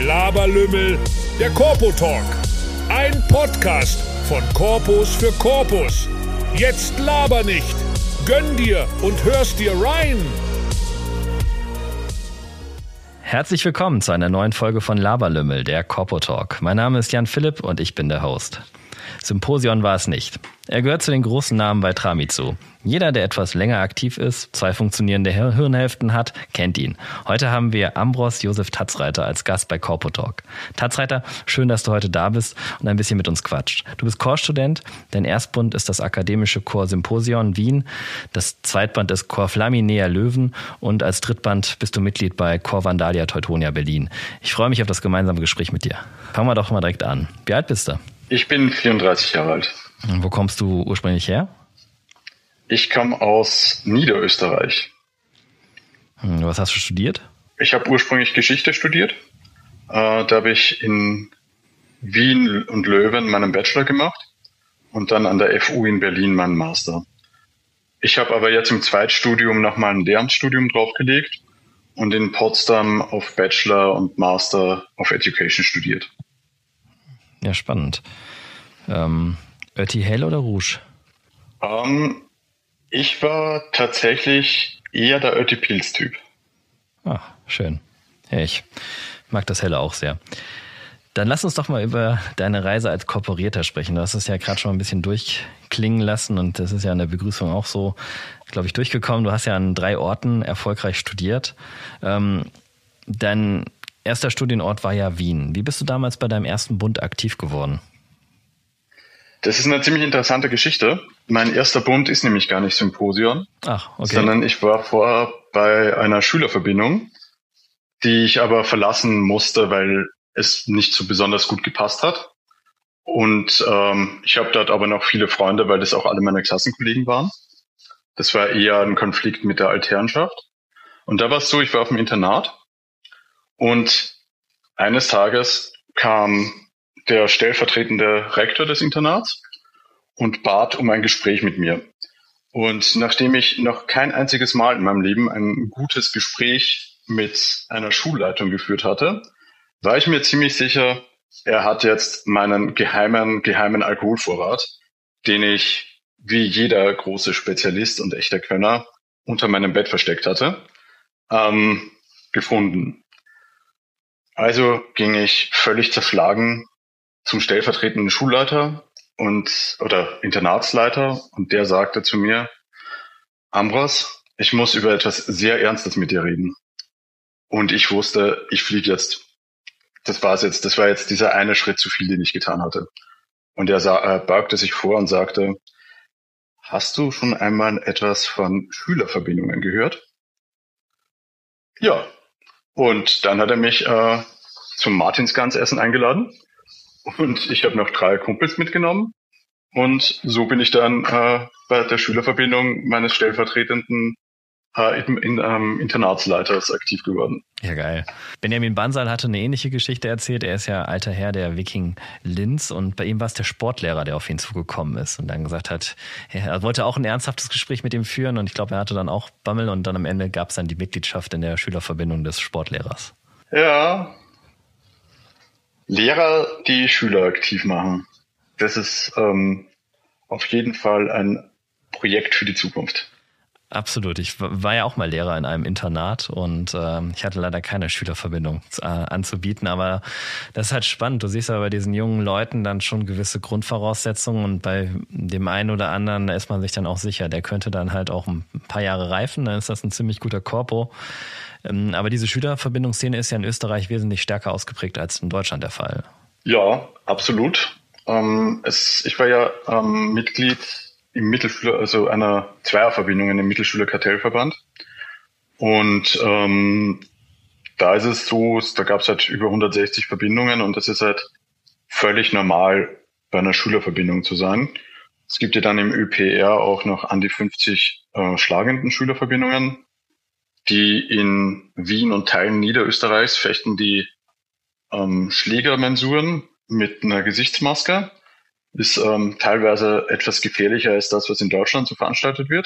Laberlümmel, der Corpo Talk. Ein Podcast von Corpus für Corpus. Jetzt laber nicht, gönn dir und hörst dir rein. Herzlich willkommen zu einer neuen Folge von Laberlümmel, der Corpo Talk. Mein Name ist Jan Philipp und ich bin der Host. Symposion war es nicht. Er gehört zu den großen Namen bei Tramitsu. Jeder, der etwas länger aktiv ist, 2 funktionierende Hirnhälften hat, kennt ihn. Heute haben wir Ambros Josef Tatzreiter als Gast bei Corpo Talk. Tatzreiter, schön, dass du heute da bist und ein bisschen mit uns quatscht. Du bist Chorstudent, dein Erstbund ist das akademische Chor Symposion Wien, das Zweitband ist Chor Flaminea Löwen und als Drittband bist du Mitglied bei Chor Vandalia Teutonia Berlin. Ich freue mich auf das gemeinsame Gespräch mit dir. Fangen wir doch mal direkt an. Wie alt bist du? Ich bin 34 Jahre alt. Und wo kommst du ursprünglich her? Ich komme aus Niederösterreich. Was hast du studiert? Ich habe ursprünglich Geschichte studiert. Da habe ich in Wien und Löwen meinen Bachelor gemacht und dann an der FU in Berlin meinen Master. Ich habe aber jetzt im Zweitstudium nochmal ein Lehramtsstudium draufgelegt und in Potsdam auf Bachelor und Master of Education studiert. Ja, spannend. Ötti Hell oder Rouge? Ich war tatsächlich eher der Ötti Pils-Typ. Ah, schön. Ja, ich mag das Helle auch sehr. Dann lass uns doch mal über deine Reise als Korporierter sprechen. Du hast es ja gerade schon ein bisschen durchklingen lassen und das ist ja in der Begrüßung auch so, glaube ich, durchgekommen. Du hast ja an 3 Orten erfolgreich studiert. Dein erster Studienort war ja Wien. Wie bist du damals bei deinem ersten Bund aktiv geworden? Das ist eine ziemlich interessante Geschichte. Mein erster Bund ist nämlich gar nicht Symposion, sondern ich war vorher bei einer Schülerverbindung, die ich aber verlassen musste, weil es nicht so besonders gut gepasst hat. Und ich habe dort aber noch viele Freunde, weil das auch alle meine Klassenkollegen waren. Das war eher ein Konflikt mit der Altherrenschaft. Und da war es so, ich war auf dem Internat und eines Tages kam der stellvertretende Rektor des Internats und bat um ein Gespräch mit mir. Und nachdem ich noch kein einziges Mal in meinem Leben ein gutes Gespräch mit einer Schulleitung geführt hatte, war ich mir ziemlich sicher, er hat jetzt meinen geheimen Alkoholvorrat, den ich, wie jeder große Spezialist und echter Könner, unter meinem Bett versteckt hatte, gefunden. Also ging ich völlig zerschlagen zum stellvertretenden Schulleiter oder Internatsleiter und der sagte zu mir: Ambros, ich muss über etwas sehr Ernstes mit dir reden. Und ich wusste, ich fliege jetzt. Das war jetzt dieser eine Schritt zu viel, den ich getan hatte. Und er beugte sich vor und sagte: Hast du schon einmal etwas von Schülerverbindungen gehört? Ja. Und dann hat er mich zum Martinsgansessen eingeladen. Und ich habe noch 3 Kumpels mitgenommen. Und so bin ich dann bei der Schülerverbindung meines stellvertretenden Internatsleiters aktiv geworden. Ja, geil. Benjamin Bansal hatte eine ähnliche Geschichte erzählt. Er ist ja alter Herr der Viking Linz und bei ihm war es der Sportlehrer, der auf ihn zugekommen ist und dann gesagt hat, er wollte auch ein ernsthaftes Gespräch mit ihm führen und ich glaube, er hatte dann auch Bammel und dann am Ende gab es dann die Mitgliedschaft in der Schülerverbindung des Sportlehrers. Ja. Lehrer, die Schüler aktiv machen. Das ist auf jeden Fall ein Projekt für die Zukunft. Absolut. Ich war ja auch mal Lehrer in einem Internat und ich hatte leider keine Schülerverbindung anzubieten, aber das ist halt spannend. Du siehst aber bei diesen jungen Leuten dann schon gewisse Grundvoraussetzungen und bei dem einen oder anderen, da ist man sich dann auch sicher, der könnte dann halt auch ein paar Jahre reifen, dann ist das ein ziemlich guter Korpo. Aber diese Schülerverbindungsszene ist ja in Österreich wesentlich stärker ausgeprägt als in Deutschland der Fall. Ja, absolut. Ich war ja Mitglied im Mittelschüler, also einer Zweierverbindung in dem Mittelschülerkartellverband. Und da ist es so, da gab es halt über 160 Verbindungen und das ist halt völlig normal, bei einer Schülerverbindung zu sein. Es gibt ja dann im ÖPR auch noch an die 50 schlagenden Schülerverbindungen. Die in Wien und Teilen Niederösterreichs fechten die Schlägermensuren mit einer Gesichtsmaske. Ist teilweise etwas gefährlicher als das, was in Deutschland so veranstaltet wird.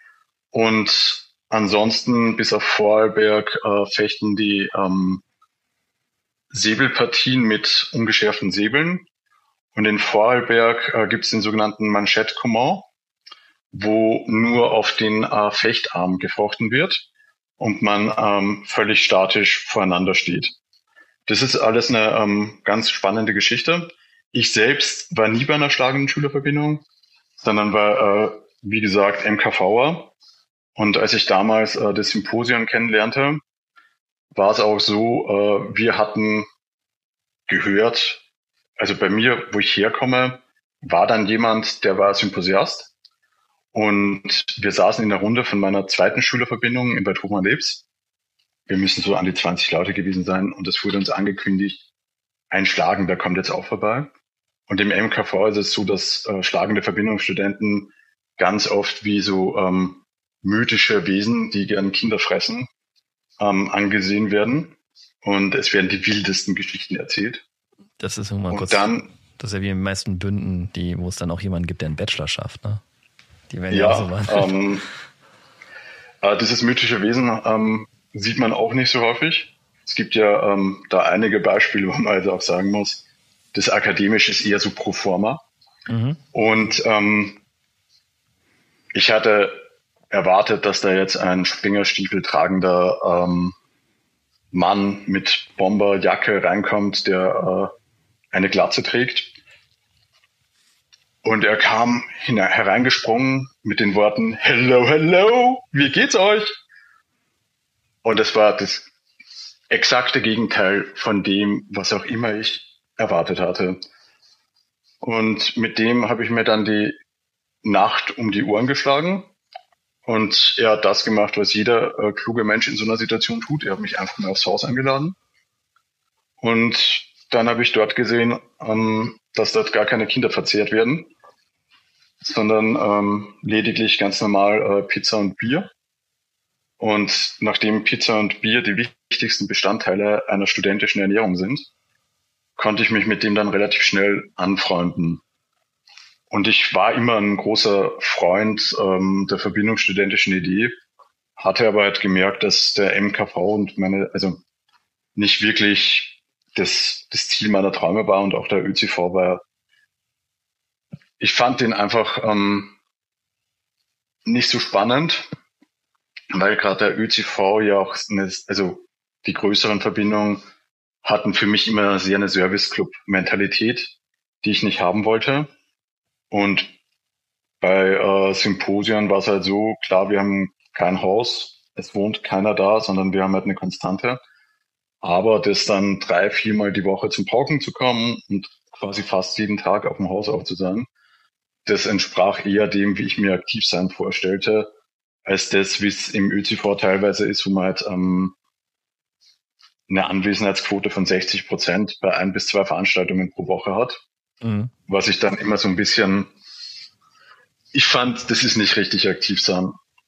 Und ansonsten bis auf Vorarlberg fechten die Säbelpartien mit ungeschärften Säbeln. Und in Vorarlberg gibt es den sogenannten Manchette-Comment, wo nur auf den Fechtarm gefochten wird und man völlig statisch voreinander steht. Das ist alles eine ganz spannende Geschichte. Ich selbst war nie bei einer schlagenden Schülerverbindung, sondern war, wie gesagt, MKVer. Und als ich damals das Symposium kennenlernte, war es auch so, wir hatten gehört, also bei mir, wo ich herkomme, war dann jemand, der war Symposiast. Und wir saßen in der Runde von meiner zweiten Schülerverbindung in Bad Hochmann-Lebs. Wir müssen so an die 20 Leute gewesen sein. Und es wurde uns angekündigt, ein Schlagender kommt jetzt auch vorbei. Und im MKV ist es so, dass schlagende Verbindungsstudenten ganz oft wie so mythische Wesen, die gern Kinder fressen, angesehen werden. Und es werden die wildesten Geschichten erzählt. Das ist irgendwann kurz. Dann, das ist ja wie in den meisten Bünden, wo es dann auch jemanden gibt, der einen Bachelor schafft, ne? Die werden ja so weit. Dieses mythische Wesen sieht man auch nicht so häufig. Es gibt ja da einige Beispiele, wo man also auch sagen muss, das Akademische ist eher so pro forma. Mhm. Und ich hatte erwartet, dass da jetzt ein Springerstiefel tragender Mann mit Bomberjacke reinkommt, der eine Glatze trägt. Und er kam hereingesprungen mit den Worten, "Hello, hello, wie geht's euch?" Und das war das exakte Gegenteil von dem, was auch immer ich erwartet hatte. Und mit dem habe ich mir dann die Nacht um die Ohren geschlagen. Und er hat das gemacht, was jeder kluge Mensch in so einer Situation tut. Er hat mich einfach mal aufs Haus eingeladen. Und dann habe ich dort gesehen, dass dort gar keine Kinder verzehrt werden, sondern lediglich ganz normal Pizza und Bier. Und nachdem Pizza und Bier die wichtigsten Bestandteile einer studentischen Ernährung sind, konnte ich mich mit dem dann relativ schnell anfreunden. Und ich war immer ein großer Freund der verbindungsstudentischen Idee, hatte aber halt gemerkt, dass der MKV und also nicht wirklich das Ziel meiner Träume war und auch der ÖCV war. Ich fand den einfach nicht so spannend, weil gerade der ÖCV ja auch, also die größeren Verbindungen hatten für mich immer sehr eine Service-Club-Mentalität, die ich nicht haben wollte. Und bei Symposien war es halt so, klar, wir haben kein Haus, es wohnt keiner da, sondern wir haben halt eine Konstante. Aber das dann 3-4 Mal die Woche zum Pauken zu kommen und quasi fast jeden Tag auf dem Haus auch zu sein, das entsprach eher dem, wie ich mir aktiv sein vorstellte, als das, wie es im ÖCV teilweise ist, wo man halt eine Anwesenheitsquote von 60% bei 1 bis 2 Veranstaltungen pro Woche hat. Mhm. Was ich dann immer so ein bisschen, ich fand, das ist nicht richtig aktiv sein.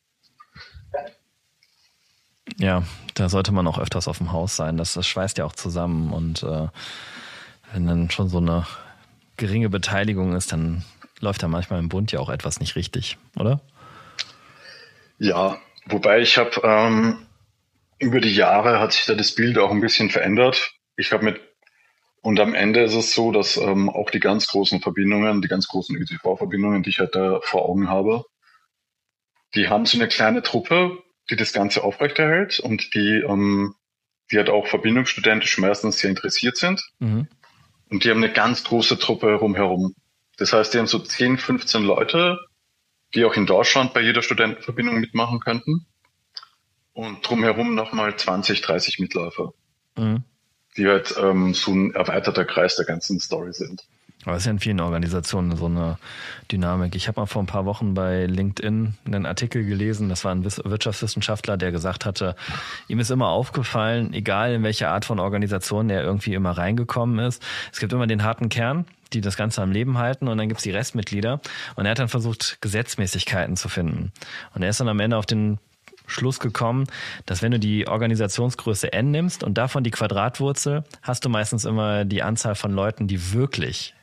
Ja, da sollte man auch öfters auf dem Haus sein. Das schweißt ja auch zusammen. Und wenn dann schon so eine geringe Beteiligung ist, dann läuft da manchmal im Bund ja auch etwas nicht richtig, oder? Ja, wobei ich habe über die Jahre hat sich da das Bild auch ein bisschen verändert. Und am Ende ist es so, dass auch die ganz großen Verbindungen, die ganz großen ÖCV-Verbindungen, die ich halt da vor Augen habe, die haben so eine kleine Truppe, die das Ganze aufrechterhält und die halt auch verbindungsstudentisch meistens sehr interessiert sind. Mhm. Und die haben eine ganz große Truppe rumherum. Das heißt, die haben so 10, 15 Leute, die auch in Deutschland bei jeder Studentenverbindung mitmachen könnten. Und drumherum nochmal 20, 30 Mitläufer, die halt so ein erweiterter Kreis der ganzen Story sind. Aber es ist ja in vielen Organisationen so eine Dynamik. Ich habe mal vor ein paar Wochen bei LinkedIn einen Artikel gelesen, das war ein Wirtschaftswissenschaftler, der gesagt hatte, ihm ist immer aufgefallen, egal in welche Art von Organisation er irgendwie immer reingekommen ist, es gibt immer den harten Kern, die das Ganze am Leben halten, und dann gibt's die Restmitglieder. Und er hat dann versucht, Gesetzmäßigkeiten zu finden. Und er ist dann am Ende auf den Schluss gekommen, dass wenn du die Organisationsgröße n nimmst und davon die Quadratwurzel, hast du meistens immer die Anzahl von Leuten, die wirklich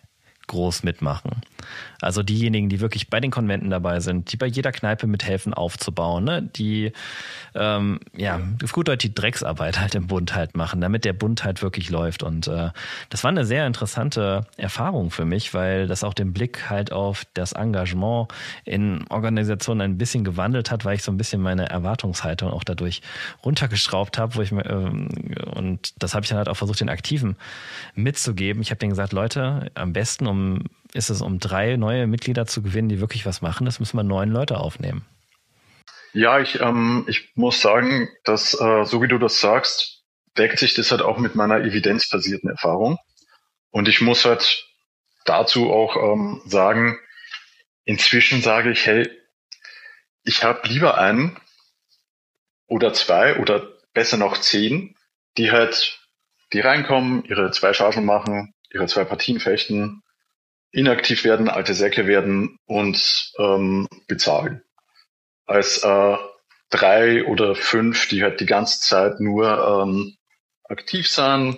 groß mitmachen. Also diejenigen, die wirklich bei den Konventen dabei sind, die bei jeder Kneipe mithelfen aufzubauen, ne? Die auf gut Deutsch die Drecksarbeit halt im Bund halt machen, damit der Bund halt wirklich läuft. Und das war eine sehr interessante Erfahrung für mich, weil das auch den Blick halt auf das Engagement in Organisationen ein bisschen gewandelt hat, weil ich so ein bisschen meine Erwartungshaltung auch dadurch runtergeschraubt habe, und das habe ich dann halt auch versucht, den Aktiven mitzugeben. Ich habe denen gesagt, Leute, am besten ist es, um 3 neue Mitglieder zu gewinnen, die wirklich was machen, das müssen wir 9 Leute aufnehmen. Ja, ich muss sagen, dass so wie du das sagst, deckt sich das halt auch mit meiner evidenzbasierten Erfahrung. Und ich muss halt dazu auch sagen, inzwischen sage ich, hey, ich habe lieber einen oder 2 oder besser noch 10, die reinkommen, ihre 2 Chargen machen, ihre 2 Partien fechten, inaktiv werden, alte Säcke werden und bezahlen. Als 3 oder 5, die halt die ganze Zeit nur aktiv sind,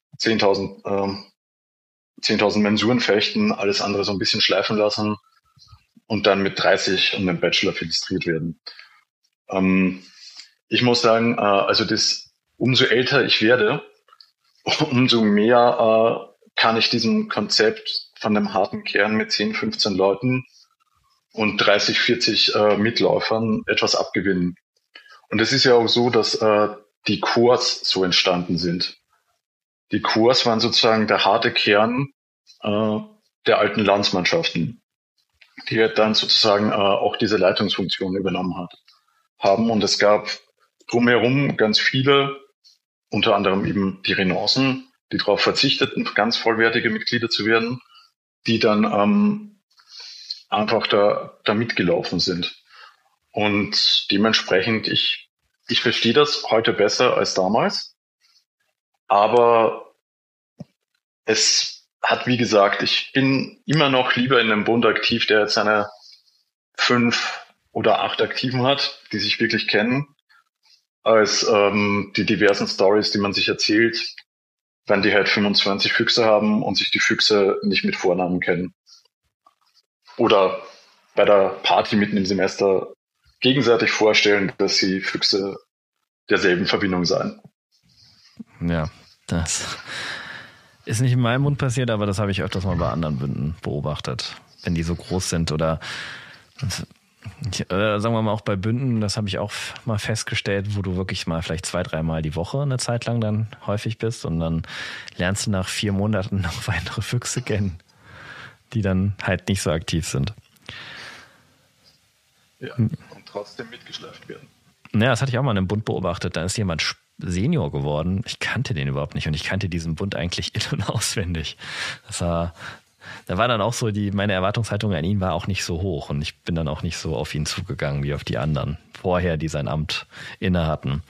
10.000 Mensuren fechten, alles andere so ein bisschen schleifen lassen und dann mit 30 und einem Bachelor filtriert werden. Ich muss sagen, umso älter ich werde, umso mehr kann ich diesem Konzept von einem harten Kern mit 10, 15 Leuten und 30, 40 Mitläufern etwas abgewinnen. Und es ist ja auch so, dass die Chors so entstanden sind. Die Chors waren sozusagen der harte Kern der alten Landsmannschaften, die dann sozusagen auch diese Leitungsfunktion übernommen haben. Und es gab drumherum ganz viele, unter anderem eben die Renancen, die darauf verzichteten, ganz vollwertige Mitglieder zu werden, die dann einfach da mitgelaufen sind. Und dementsprechend, ich verstehe das heute besser als damals. Aber es hat, wie gesagt, ich bin immer noch lieber in einem Bund aktiv, der jetzt seine 5 oder 8 Aktiven hat, die sich wirklich kennen, als die diversen Stories, die man sich erzählt, wenn die halt 25 Füchse haben und sich die Füchse nicht mit Vornamen kennen. Oder bei der Party mitten im Semester gegenseitig vorstellen, dass sie Füchse derselben Verbindung seien. Ja, das ist nicht in meinem Mund passiert, aber das habe ich öfters mal bei anderen Bünden beobachtet, wenn die so groß sind oder sagen wir mal auch bei Bünden, das habe ich auch mal festgestellt, wo du wirklich mal vielleicht 2-3 Mal die Woche eine Zeit lang dann häufig bist und dann lernst du nach 4 Monaten noch weitere Füchse kennen, die dann halt nicht so aktiv sind. Ja, und trotzdem mitgeschleift werden. Ja, das hatte ich auch mal in einem Bund beobachtet. Da ist jemand Senior geworden. Ich kannte den überhaupt nicht und ich kannte diesen Bund eigentlich in- und auswendig. Da war dann auch so, meine Erwartungshaltung an ihn war auch nicht so hoch und ich bin dann auch nicht so auf ihn zugegangen wie auf die anderen vorher, die sein Amt inne hatten.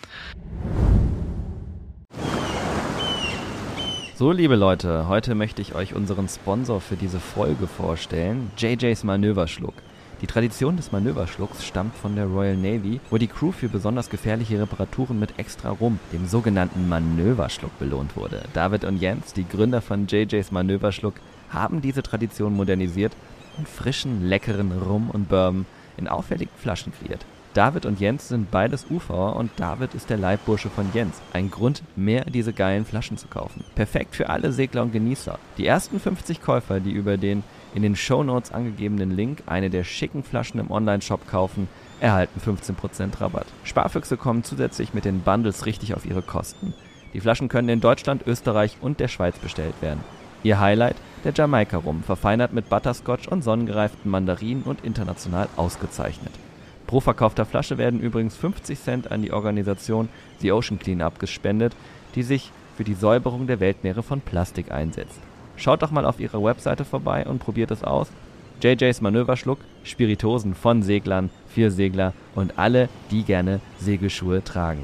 So, liebe Leute, heute möchte ich euch unseren Sponsor für diese Folge vorstellen, JJ's Manöverschluck. Die Tradition des Manöverschlucks stammt von der Royal Navy, wo die Crew für besonders gefährliche Reparaturen mit extra Rum, dem sogenannten Manöverschluck, belohnt wurde. David und Jens, die Gründer von JJ's Manöverschluck, haben diese Tradition modernisiert und frischen, leckeren Rum und Bourbon in auffälligen Flaschen kreiert. David und Jens sind beides UVer und David ist der Leibbursche von Jens. Ein Grund, mehr diese geilen Flaschen zu kaufen. Perfekt für alle Segler und Genießer. Die ersten 50 Käufer, die über den in den Shownotes angegebenen Link eine der schicken Flaschen im Onlineshop kaufen, erhalten 15% Rabatt. Sparfüchse kommen zusätzlich mit den Bundles richtig auf ihre Kosten. Die Flaschen können in Deutschland, Österreich und der Schweiz bestellt werden. Ihr Highlight, der Jamaika-Rum, verfeinert mit Butterscotch und sonnengereiften Mandarinen und international ausgezeichnet. Pro verkaufter Flasche werden übrigens 50 Cent an die Organisation The Ocean Cleanup gespendet, die sich für die Säuberung der Weltmeere von Plastik einsetzt. Schaut doch mal auf ihrer Webseite vorbei und probiert es aus. JJ's Manöverschluck, Spiritosen von Seglern, für Segler und alle, die gerne Segelschuhe tragen.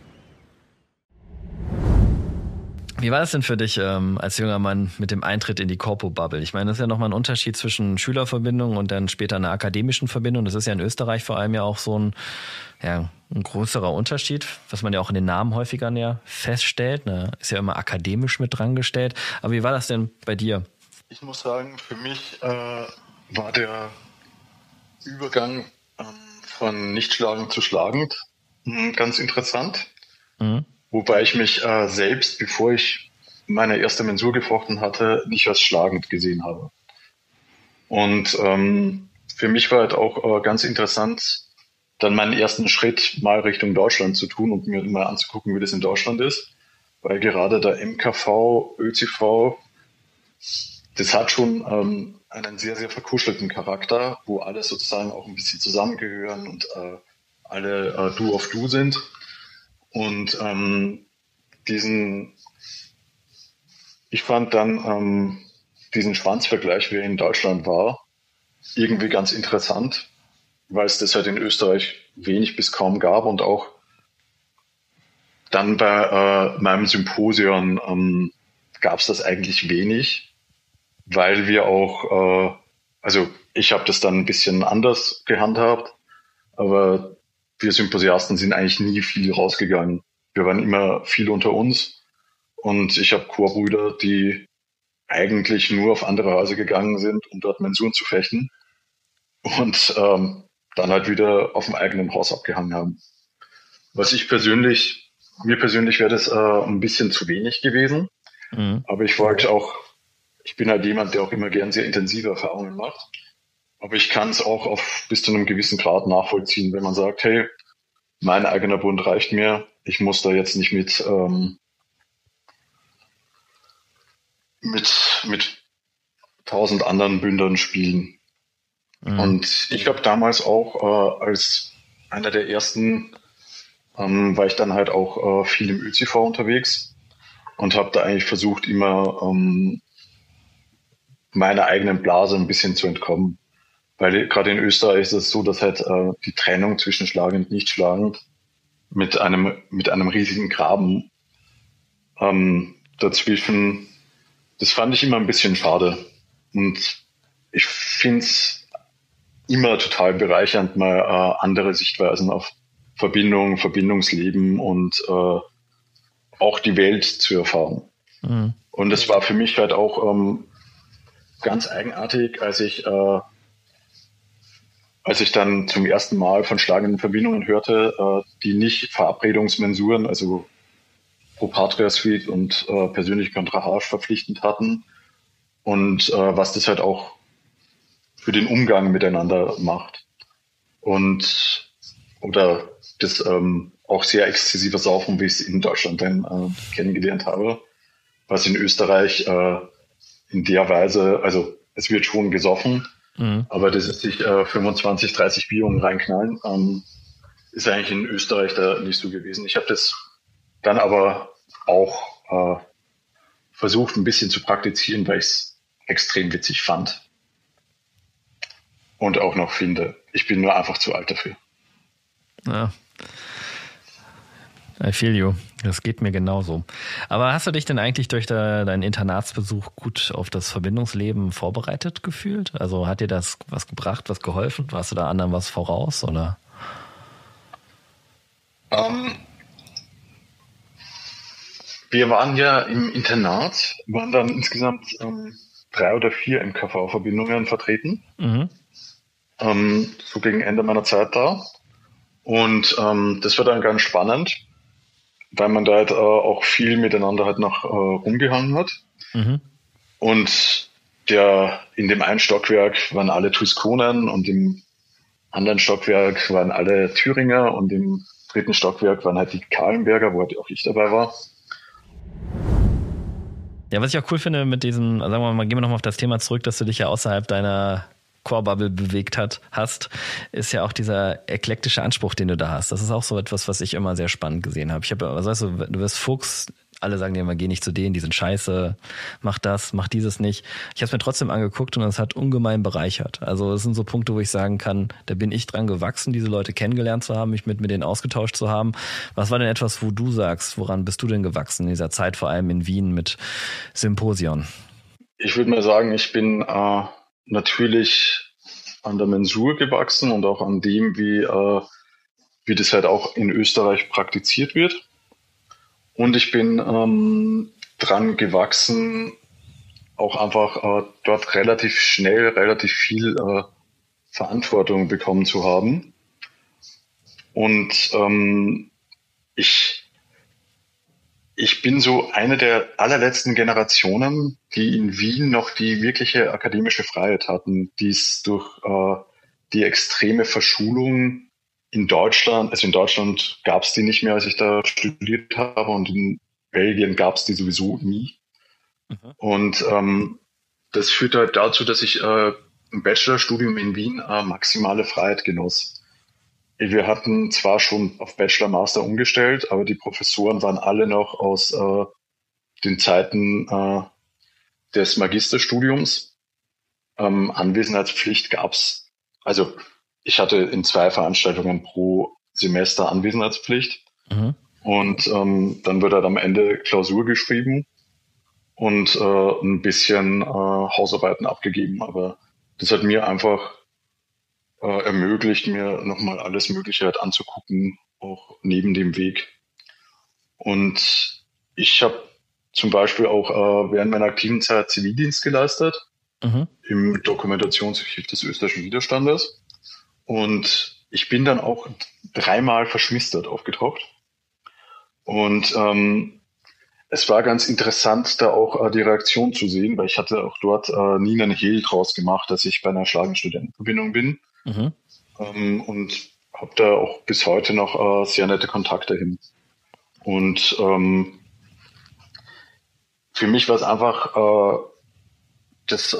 Wie war das denn für dich als junger Mann mit dem Eintritt in die Corpo-Bubble? Ich meine, das ist ja nochmal ein Unterschied zwischen Schülerverbindung und dann später einer akademischen Verbindung. Das ist ja in Österreich vor allem ja auch so ein größerer Unterschied, was man ja auch in den Namen häufiger feststellt. Ne? Ist ja immer akademisch mit dran gestellt. Aber wie war das denn bei dir? Ich muss sagen, für mich war der Übergang von nicht schlagend zu schlagend ganz interessant. Mhm. Wobei ich mich selbst, bevor ich meine erste Mensur gefochten hatte, nicht als schlagend gesehen habe. Und für mich war halt auch ganz interessant, dann meinen ersten Schritt mal Richtung Deutschland zu tun und mir mal anzugucken, wie das in Deutschland ist. Weil gerade der MKV, ÖCV, das hat schon einen sehr, sehr verkuschelten Charakter, wo alle sozusagen auch ein bisschen zusammengehören und alle Du auf Du sind. Und ich fand dann diesen Schwanzvergleich, wie er in Deutschland war, irgendwie ganz interessant, weil es das halt in Österreich wenig bis kaum gab und auch dann bei meinem Symposion gab es das eigentlich wenig, weil wir auch, also ich habe das dann ein bisschen anders gehandhabt, aber wir Symposiasten sind eigentlich nie viel rausgegangen. Wir waren immer viel unter uns und ich habe Chorbrüder, die eigentlich nur auf andere Häuser gegangen sind, um dort Mensuren zu fechten und dann halt wieder auf dem eigenen Haus abgehangen haben. Mir persönlich wäre das ein bisschen zu wenig gewesen, aber ich bin halt jemand, der auch immer gern sehr intensive Erfahrungen macht. Aber ich kann es auch bis zu einem gewissen Grad nachvollziehen, wenn man sagt, hey, mein eigener Bund reicht mir, ich muss da jetzt nicht mit 1000 anderen Bündern spielen. Und ich habe damals auch als einer der ersten, war ich dann halt auch viel im ÖCV unterwegs und habe da eigentlich versucht, immer meiner eigenen Blase ein bisschen zu entkommen. Weil gerade in Österreich ist es so, dass halt die Trennung zwischen schlagend und nicht schlagend mit einem riesigen Graben dazwischen, das fand ich immer ein bisschen schade. Und ich finde es immer total bereichernd, mal andere Sichtweisen auf Verbindung, Verbindungsleben und auch die Welt zu erfahren. Mhm. Und es war für mich halt auch ganz eigenartig, als ich dann zum ersten Mal von schlagenden Verbindungen hörte, die nicht Verabredungsmensuren, also Pro Patria Suite und persönlich Contra Harsch verpflichtend hatten und was das halt auch für den Umgang miteinander macht. Oder das auch sehr exzessive Saufen, wie ich es in Deutschland dann kennengelernt habe, was in Österreich in der Weise, also es wird schon gesoffen, aber das ist sich 25, 30 Bierungen reinknallen, ist eigentlich in Österreich da nicht so gewesen. Ich habe das dann aber auch versucht, ein bisschen zu praktizieren, weil ich es extrem witzig fand. Und auch noch finde. Ich bin nur einfach zu alt dafür. Ja. I feel you. Das geht mir genauso. Aber hast du dich denn eigentlich durch deinen Internatsbesuch gut auf das Verbindungsleben vorbereitet gefühlt? Also hat dir das was gebracht, was geholfen? Warst du da anderen was voraus, oder? Wir waren ja im Internat, waren dann insgesamt 3 oder 4 MKV-Verbindungen vertreten. Mhm. So gegen Ende meiner Zeit da. Und das war dann ganz spannend, weil man da halt auch viel miteinander halt noch rumgehangen hat. Mhm. Und in dem einen Stockwerk waren alle Tuskonen und im anderen Stockwerk waren alle Thüringer und im 3. Stockwerk waren halt die Kahlenberger, wo halt auch ich dabei war. Ja, was ich auch cool finde mit diesem, sagen wir mal, gehen wir nochmal auf das Thema zurück, dass du dich ja außerhalb deiner Core-Bubble bewegt hast, ist ja auch dieser eklektische Anspruch, den du da hast. Das ist auch so etwas, was ich immer sehr spannend gesehen habe. Du wirst Fuchs, alle sagen dir immer, geh nicht zu denen, die sind scheiße, mach das, mach dieses nicht. Ich habe es mir trotzdem angeguckt und es hat ungemein bereichert. Also es sind so Punkte, wo ich sagen kann, da bin ich dran gewachsen, diese Leute kennengelernt zu haben, mich mit denen ausgetauscht zu haben. Was war denn etwas, wo du sagst, woran bist du denn gewachsen in dieser Zeit, vor allem in Wien mit Symposion? Ich würde mal sagen, ich bin natürlich an der Mensur gewachsen und auch an dem, wie das halt auch in Österreich praktiziert wird. Und ich bin dran gewachsen, auch einfach dort relativ schnell, relativ viel Verantwortung bekommen zu haben. Und ich bin so eine der allerletzten Generationen, die in Wien noch die wirkliche akademische Freiheit hatten, die es durch die extreme Verschulung in Deutschland, also in Deutschland gab es die nicht mehr, als ich da studiert habe, und in Belgien gab es die sowieso nie. Mhm. Und das führt halt dazu, dass ich im Bachelorstudium in Wien maximale Freiheit genoss. Wir hatten zwar schon auf Bachelor, Master umgestellt, aber die Professoren waren alle noch aus den Zeiten des Magisterstudiums. Anwesenheitspflicht gab's. Also ich hatte in 2 Veranstaltungen pro Semester Anwesenheitspflicht. Mhm. Und dann wird halt am Ende Klausur geschrieben und ein bisschen Hausarbeiten abgegeben. Aber das hat mir einfach ermöglicht, mir nochmal alles Mögliche halt anzugucken, auch neben dem Weg. Und ich habe zum Beispiel auch während meiner aktiven Zeit Zivildienst geleistet, im Dokumentationsarchiv des österreichischen Widerstandes. Und ich bin dann auch 3-mal verschmistert aufgetaucht. Und es war ganz interessant, da auch die Reaktion zu sehen, weil ich hatte auch dort nie einen Hehl draus gemacht, dass ich bei einer Schlagenstudentenverbindung bin. Mhm. Und habe da auch bis heute noch sehr nette Kontakte hin. Und für mich war es einfach das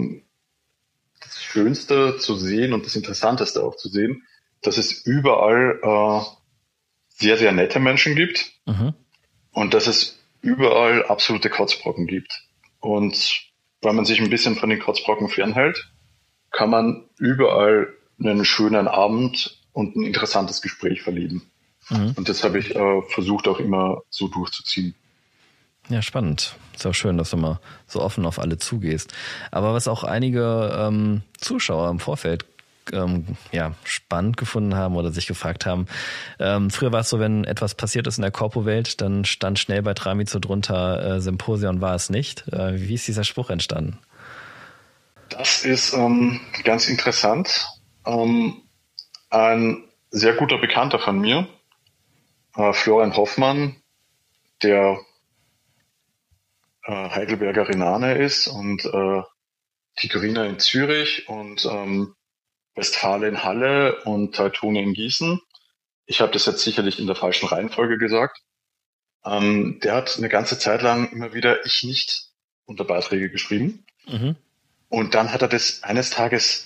Schönste zu sehen und das Interessanteste auch zu sehen, dass es überall sehr, sehr nette Menschen gibt und dass es überall absolute Kotzbrocken gibt. Und weil man sich ein bisschen von den Kotzbrocken fernhält, kann man überall einen schönen Abend und ein interessantes Gespräch verleben. Und das habe ich versucht auch immer so durchzuziehen. Ja, spannend. Ist auch schön, dass du mal so offen auf alle zugehst. Aber was auch einige Zuschauer im Vorfeld spannend gefunden haben oder sich gefragt haben, früher war es so, wenn etwas passiert ist in der Corpo-Welt, dann stand schnell bei Tramitsu drunter, Symposion war es nicht. Wie ist dieser Spruch entstanden? Das ist ganz interessant. Ein sehr guter Bekannter von mir, Florian Hoffmann, der Heidelberger Renane ist und Tigoriner in Zürich und Westfale in Halle und Teutone in Gießen. Ich habe das jetzt sicherlich in der falschen Reihenfolge gesagt. Der hat eine ganze Zeit lang immer wieder Ich nicht unter Beiträge geschrieben. Und dann hat er das eines Tages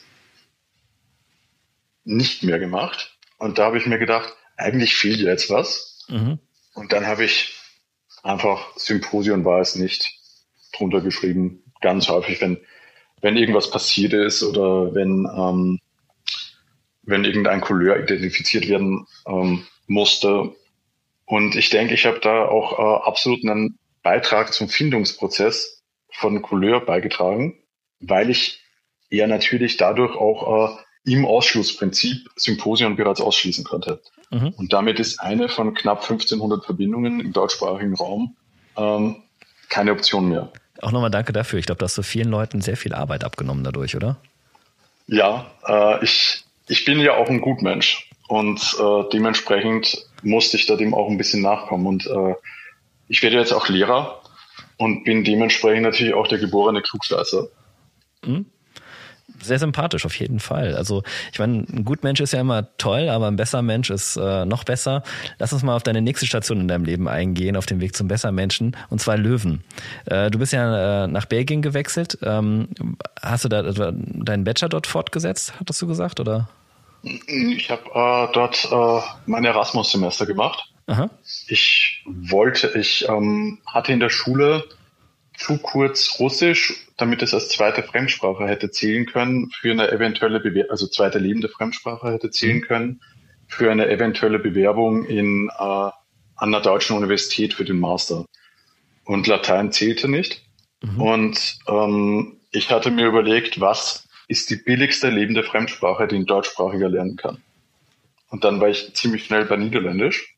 nicht mehr gemacht. Und da habe ich mir gedacht, eigentlich fehlt jetzt was. Und dann habe ich einfach Symposion war es nicht drunter geschrieben. Ganz häufig, wenn irgendwas passiert ist oder wenn irgendein Couleur identifiziert werden musste. Und ich denke, ich habe da auch absolut einen Beitrag zum Findungsprozess von Couleur beigetragen, weil ich ja natürlich dadurch auch im Ausschlussprinzip Symposion bereits ausschließen konnte. Und damit ist eine von knapp 1500 Verbindungen im deutschsprachigen Raum keine Option mehr. Auch nochmal danke dafür. Ich glaube, da hast du vielen Leuten sehr viel Arbeit abgenommen dadurch, oder? Ja, ich bin ja auch ein Gutmensch und dementsprechend musste ich da dem auch ein bisschen nachkommen. Und ich werde jetzt auch Lehrer und bin dementsprechend natürlich auch der geborene Klugscheißer. Sehr sympathisch, auf jeden Fall. Also ich meine, ein Gutmensch ist ja immer toll, aber ein besser Mensch ist noch besser. Lass uns mal auf deine nächste Station in deinem Leben eingehen, auf den Weg zum Bessermenschen, und zwar Löwen. Du bist ja nach Belgien gewechselt. Hast du da deinen Bachelor dort fortgesetzt, hattest du gesagt, oder? Ich habe dort mein Erasmus-Semester gemacht. Aha. Ich hatte in der Schule zu kurz Russisch, damit es als zweite Fremdsprache hätte zählen können, für eine eventuelle also zweite lebende Fremdsprache hätte zählen können, für eine eventuelle Bewerbung an einer deutschen Universität für den Master. Und Latein zählte nicht. Und ich hatte mir überlegt, was ist die billigste lebende Fremdsprache, die ein Deutschsprachiger lernen kann. Und dann war ich ziemlich schnell bei Niederländisch.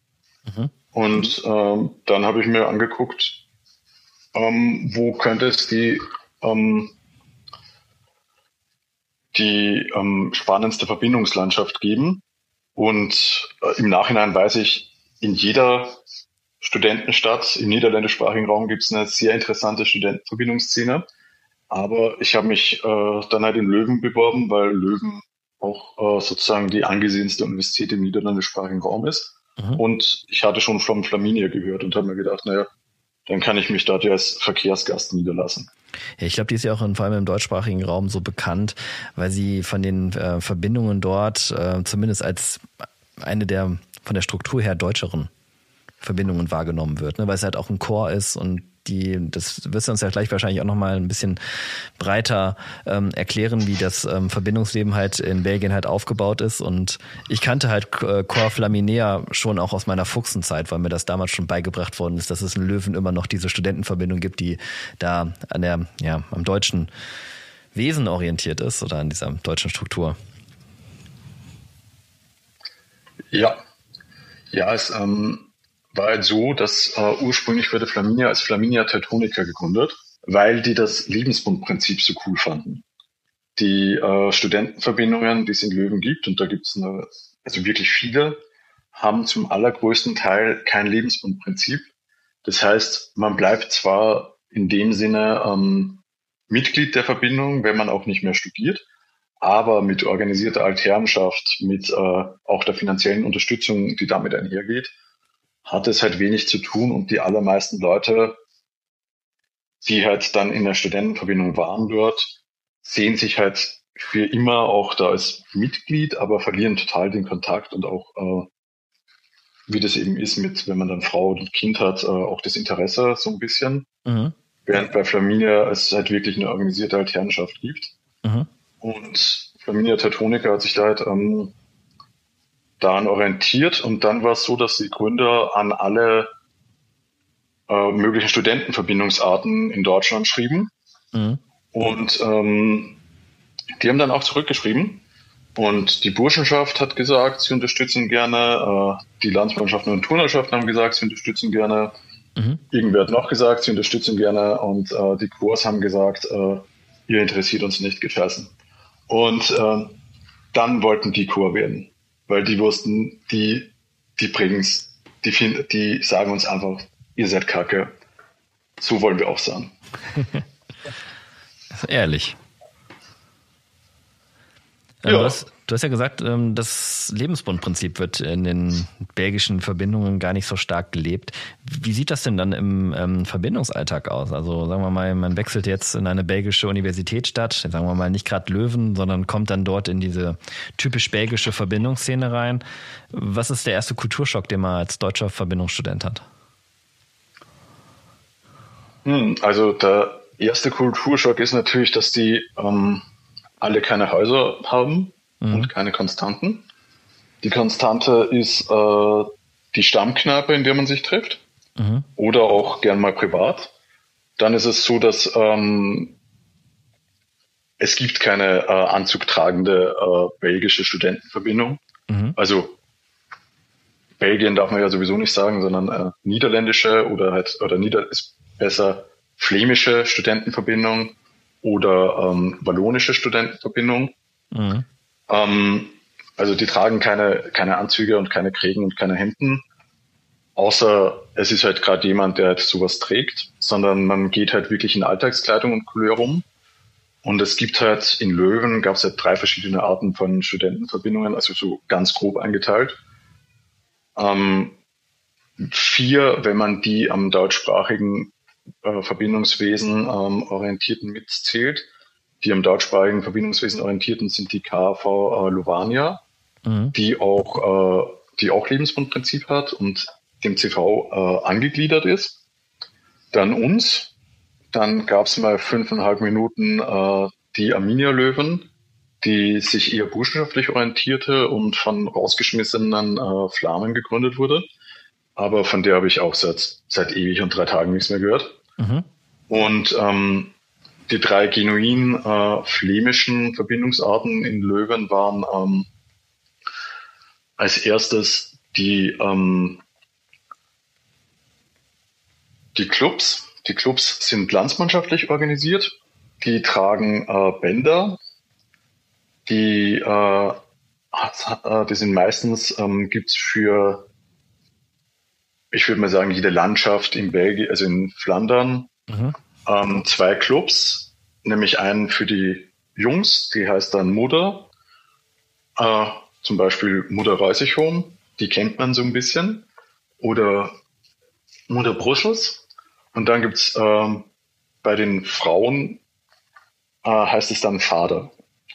Und dann habe ich mir angeguckt, wo könnte es die die spannendste Verbindungslandschaft geben. Und im Nachhinein weiß ich, in jeder Studentenstadt im niederländischsprachigen Raum gibt es eine sehr interessante Studentenverbindungsszene. Aber ich habe mich dann halt in Leuven beworben, weil Leuven auch sozusagen die angesehenste Universität im niederländischsprachigen Raum ist. Und ich hatte schon von Flaminia gehört und habe mir gedacht, naja, dann kann ich mich dort ja als Verkehrsgast niederlassen. Ja, ich glaube, die ist ja auch vor allem im deutschsprachigen Raum so bekannt, weil sie von den Verbindungen dort zumindest als eine der von der Struktur her deutscheren Verbindungen wahrgenommen wird, ne? Weil es halt auch ein Chor ist und das wirst du uns ja gleich wahrscheinlich auch nochmal ein bisschen breiter erklären, wie das Verbindungsleben halt in Belgien halt aufgebaut ist. Und ich kannte halt Chor Flaminia schon auch aus meiner Fuchsenzeit, weil mir das damals schon beigebracht worden ist, dass es in Leuven immer noch diese Studentenverbindung gibt, die da am deutschen Wesen orientiert ist oder an dieser deutschen Struktur. Ja, es war halt so, dass ursprünglich wurde Flaminia als Flaminia Teutonica gegründet, weil die das Lebensbundprinzip so cool fanden. Die Studentenverbindungen, die es in Leuven gibt, und da gibt es also wirklich viele, haben zum allergrößten Teil kein Lebensbundprinzip. Das heißt, man bleibt zwar in dem Sinne Mitglied der Verbindung, wenn man auch nicht mehr studiert, aber mit organisierter Altherrenschaft, mit auch der finanziellen Unterstützung, die damit einhergeht, hat es halt wenig zu tun, und die allermeisten Leute, die halt dann in der Studentenverbindung waren dort, sehen sich halt für immer auch da als Mitglied, aber verlieren total den Kontakt und auch, wie das eben ist wenn man dann Frau und Kind hat, auch das Interesse so ein bisschen. Während bei Flaminia es halt wirklich eine organisierte Altherrenschaft gibt. Und Flaminia Teutonica hat sich da halt daran orientiert, und dann war es so, dass die Gründer an alle möglichen Studentenverbindungsarten in Deutschland schrieben. Und die haben dann auch zurückgeschrieben, und die Burschenschaft hat gesagt, sie unterstützen gerne, die Landsmannschaften und Turnerschaften haben gesagt, sie unterstützen gerne, irgendwer hat noch gesagt, sie unterstützen gerne, und die Chors haben gesagt, ihr interessiert uns nicht, gescheißen. Und dann wollten die Chor werden. Weil die wussten, die bringen's, die sagen uns einfach, ihr seid Kacke. So wollen wir auch sein. Ehrlich. Ja. Du hast ja gesagt, das Lebensbundprinzip wird in den belgischen Verbindungen gar nicht so stark gelebt. Wie sieht das denn dann im Verbindungsalltag aus? Also sagen wir mal, man wechselt jetzt in eine belgische Universitätsstadt, sagen wir mal nicht gerade Leuven, sondern kommt dann dort in diese typisch belgische Verbindungsszene rein. Was ist der erste Kulturschock, den man als deutscher Verbindungsstudent hat? Also der erste Kulturschock ist natürlich, dass die alle keine Häuser haben und keine Konstanten. Die Konstante ist die Stammkneipe, in der man sich trifft, oder auch gern mal privat. Dann ist es so, dass es gibt keine anzugtragende belgische Studentenverbindung. Also Belgien darf man ja sowieso nicht sagen, sondern niederländische ist besser flämische Studentenverbindung oder wallonische Studentenverbindung. Also die tragen keine Anzüge und keine Krägen und keine Hemden, außer es ist halt gerade jemand, der halt sowas trägt, sondern man geht halt wirklich in Alltagskleidung und Couleur rum. Und es gibt halt in Leuven, gab es halt 3 verschiedene Arten von Studentenverbindungen, also so ganz grob eingeteilt. 4, wenn man die am deutschsprachigen Verbindungswesen orientierten mitzählt. Die am deutschsprachigen Verbindungswesen orientierten sind die KV Lovania, die auch Lebensbundprinzip hat und dem CV angegliedert ist. Dann uns. Dann gab es mal 5,5 Minuten die Arminia Leuven, die sich eher burschenschaftlich orientierte und von rausgeschmissenen Flamen gegründet wurde. Aber von der habe ich auch seit ewig und 3 Tagen nichts mehr gehört. Und die 3 genuin flämischen Verbindungsarten in Leuven waren als erstes die Clubs. Die Clubs sind landsmannschaftlich organisiert. die tragen Bänder, die sind meistens, gibt's für, ich würde mal sagen, jede Landschaft in Belgien, also in Flandern, 2 Clubs, nämlich einen für die Jungs, die heißt dann Moeder, zum Beispiel Moeder Ruisighoorn, die kennt man so ein bisschen, oder Moeder Brussels. Und dann gibt's bei den Frauen heißt es dann Vader.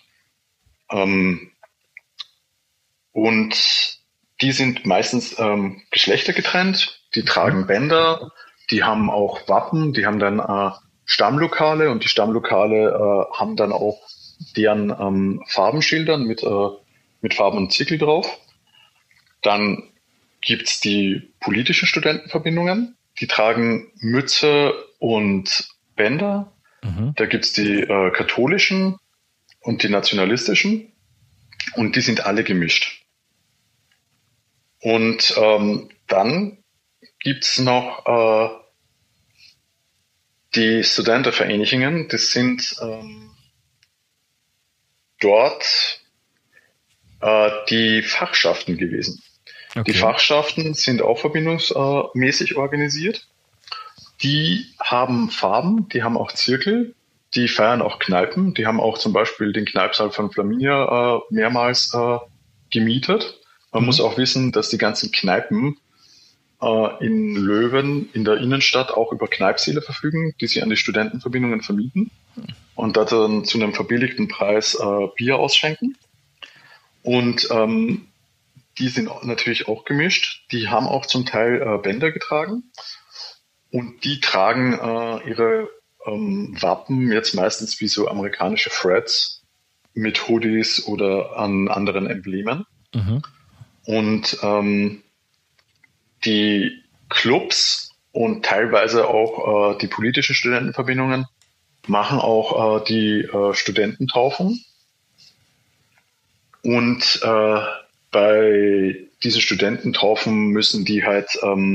Und die sind meistens geschlechtergetrennt, die tragen Bänder, die haben auch Wappen, die haben dann Stammlokale und die Stammlokale haben dann auch deren Farbenschildern mit Farben und Zickel drauf. Dann gibt's die politischen Studentenverbindungen, die tragen Mütze und Bänder. Da gibt's die katholischen und die nationalistischen und die sind alle gemischt. Und dann gibt's noch die Studentenverenigingen, das sind dort die Fachschaften gewesen. Okay. Die Fachschaften sind auch verbindungsmäßig organisiert. Die haben Farben, die haben auch Zirkel, die feiern auch Kneipen. Die haben auch zum Beispiel den Kneipsaal von Flaminia mehrmals gemietet. Man muss auch wissen, dass die ganzen Kneipen in Löwen in der Innenstadt auch über Kneipsäle verfügen, die sie an die Studentenverbindungen vermieten und da dann zu einem verbilligten Preis Bier ausschenken. Und die sind natürlich auch gemischt. Die haben auch zum Teil Bänder getragen. Und die tragen ihre Wappen jetzt meistens wie so amerikanische Threads mit Hoodies oder an anderen Emblemen. Und die Clubs und teilweise auch die politischen Studentenverbindungen machen auch die Studententaufen. Und bei diesen Studententaufen müssen die halt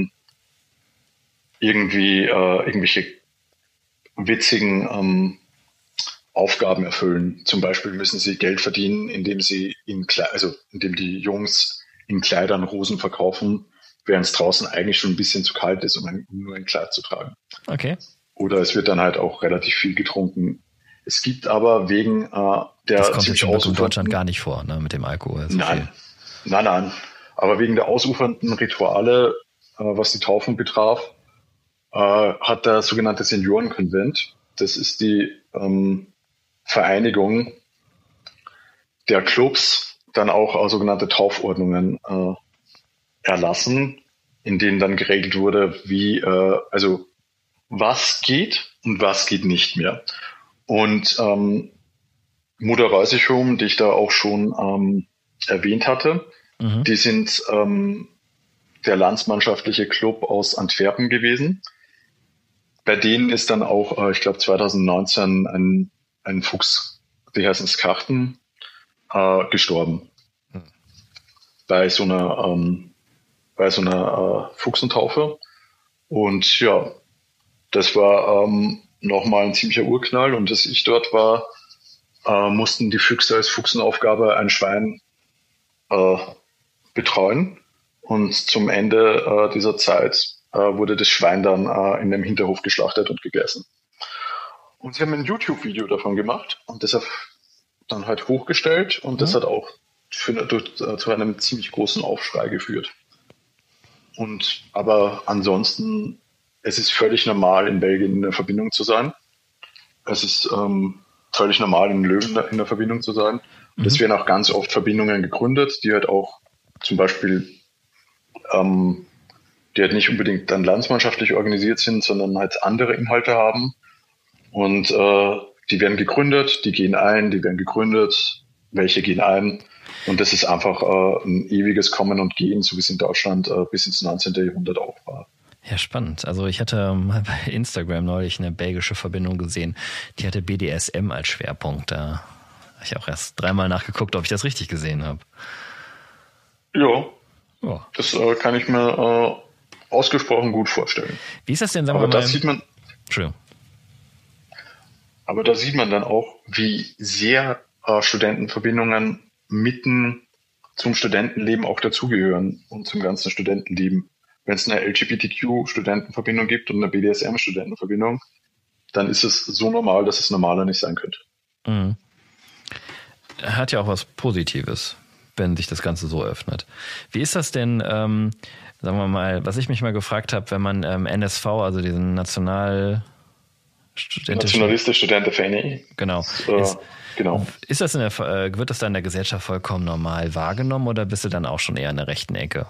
irgendwelche witzigen Aufgaben erfüllen. Zum Beispiel müssen sie Geld verdienen, indem die Jungs in Kleidern Rosen verkaufen, während es draußen eigentlich schon ein bisschen zu kalt ist, um nur ein Kleid zu tragen. Okay. Oder es wird dann halt auch relativ viel getrunken. Es gibt aber wegen der das kommt jetzt in Deutschland gar nicht vor, ne, mit dem Alkohol. So nein. Aber wegen der ausufernden Rituale, was die Taufen betraf, hat der sogenannte Seniorenkonvent, das ist die Vereinigung der Clubs, dann auch sogenannte Taufordnungen erlassen, in denen dann geregelt wurde, wie was geht und was geht nicht mehr. Und Moeder Ruisighoorn, die ich da auch schon erwähnt hatte, die sind der landsmannschaftliche Club aus Antwerpen gewesen. Bei denen ist dann auch, ich glaube 2019, ein Fuchs, die heißen Skarten, gestorben. Bei so einer Fuchsentaufe. Und ja, das war nochmal ein ziemlicher Urknall. Und als ich dort war, mussten die Füchse als Fuchsenaufgabe ein Schwein betreuen. Und zum Ende dieser Zeit wurde das Schwein dann in dem Hinterhof geschlachtet und gegessen. Und sie haben ein YouTube-Video davon gemacht und das dann halt hochgestellt und das hat auch zu einem ziemlich großen Aufschrei geführt. Aber ansonsten, es ist völlig normal, in Belgien in der Verbindung zu sein. Es ist völlig normal, in Löwen in der Verbindung zu sein. Und es werden auch ganz oft Verbindungen gegründet, die halt auch zum Beispiel die halt nicht unbedingt dann landsmannschaftlich organisiert sind, sondern halt andere Inhalte haben. Und die werden gegründet, die gehen ein, die werden gegründet, welche gehen ein. Und das ist einfach ein ewiges Kommen und Gehen, so wie es in Deutschland bis ins 19. Jahrhundert auch war. Ja, spannend. Also ich hatte mal bei Instagram neulich eine belgische Verbindung gesehen, die hatte BDSM als Schwerpunkt. Da habe ich auch erst 3-mal nachgeguckt, ob ich das richtig gesehen habe. Ja. Das kann ich mir ausgesprochen gut vorstellen. Wie ist das denn, sagen wir mal? Das sieht man. Entschuldigung. Aber da sieht man dann auch, wie sehr Studentenverbindungen mitten zum Studentenleben auch dazugehören und zum ganzen Studentenleben. Wenn es eine LGBTQ-Studentenverbindung gibt und eine BDSM-Studentenverbindung, dann ist es so normal, dass es normaler nicht sein könnte. Mhm. Hat ja auch was Positives, wenn sich das Ganze so öffnet. Wie ist das denn, sagen wir mal, was ich mich mal gefragt habe, wenn man NSV, also diesen Nationalistische Studentenvereinigung. Genau. Genau. Ist das wird das da in der Gesellschaft vollkommen normal wahrgenommen oder bist du dann auch schon eher in der rechten Ecke?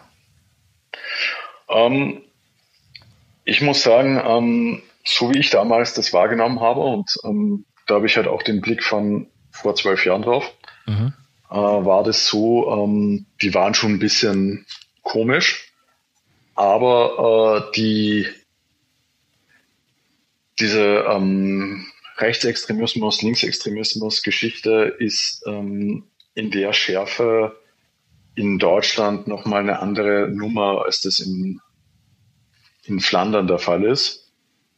Ich muss sagen, so wie ich damals das wahrgenommen habe und da habe ich halt auch den Blick von vor 12 Jahren drauf, war das so, die waren schon ein bisschen komisch, aber diese Rechtsextremismus, Linksextremismus-Geschichte ist in der Schärfe in Deutschland nochmal eine andere Nummer, als das in Flandern der Fall ist.